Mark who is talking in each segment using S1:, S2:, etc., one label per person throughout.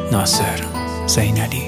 S1: ناصر زینالی.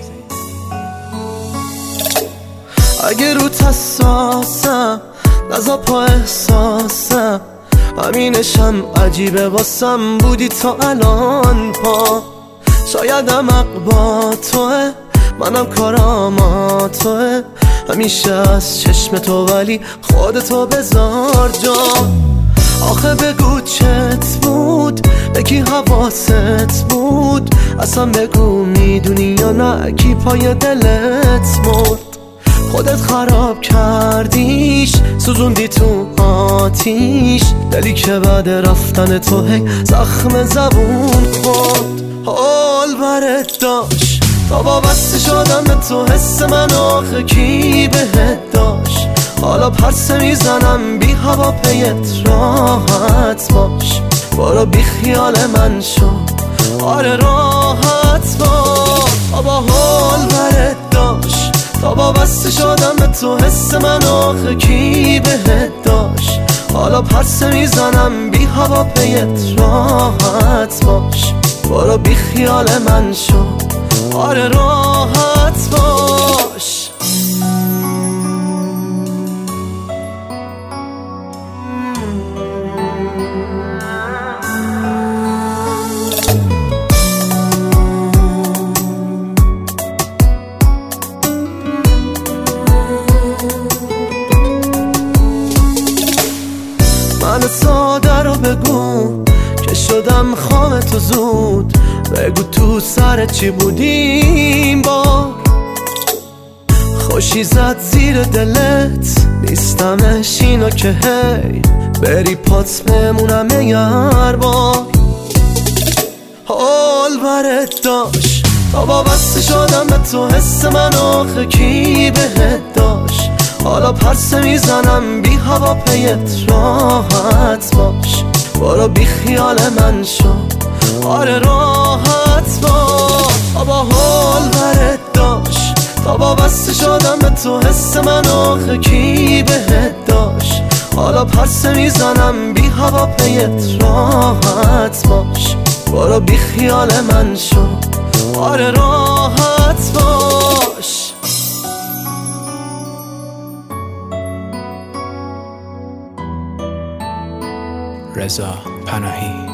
S2: اگه روت حساسم نزا پا احساسم، همینشم عجیبه واسم بودی تا الان پا. شایدم با توه، منم کارام توه، همیشه از چشم تو ولی خودتو بذار جا. آخه بگو چت بود، بگی حواست بود، اصلا بگو میدونی یا نه کی پای دلت مرد. خودت خراب کردیش، سوزوندی تو آتیش، دلی که بعد رفتن تو هی زخم زبون خورد. حال برت داشت تا وابسته شدم به تو، حس من آخه کی بهت داشت. حالا پرسه میزنم بی هوا پیت راحت باش، برو بی خیال من شو، آره راحت باش. بابا حال برت داشت تا وابسته شدم به تو، حس من آخه کی بهت داشت. حالا پرسه میزنم بی هوا پیت راحت باش، برو بی خیال من شو، آره راحت باش. من ساده رو بگو که شدم خام تو زود، بگو تو سر چی بودیم با خوشی زد زیر دلت، نیستمش اینو که هی بری پات بمونم یار بار. حال برت داشت تا وابسته شدم به تو، حس من آخه کی بهت داشت. حالا پرسه میزنم بی هوا پیت راحت باش، برو بی خیال من شو، آره راحت باش. بابا حال برت داشت تا وابسته شدم به تو، حس من آخه کی بهت داشت. حالا پرسه میزنم بی هوا پیت راحت باش، برو بی خیال من شو، آره راحت باش.
S1: رضا پناهی.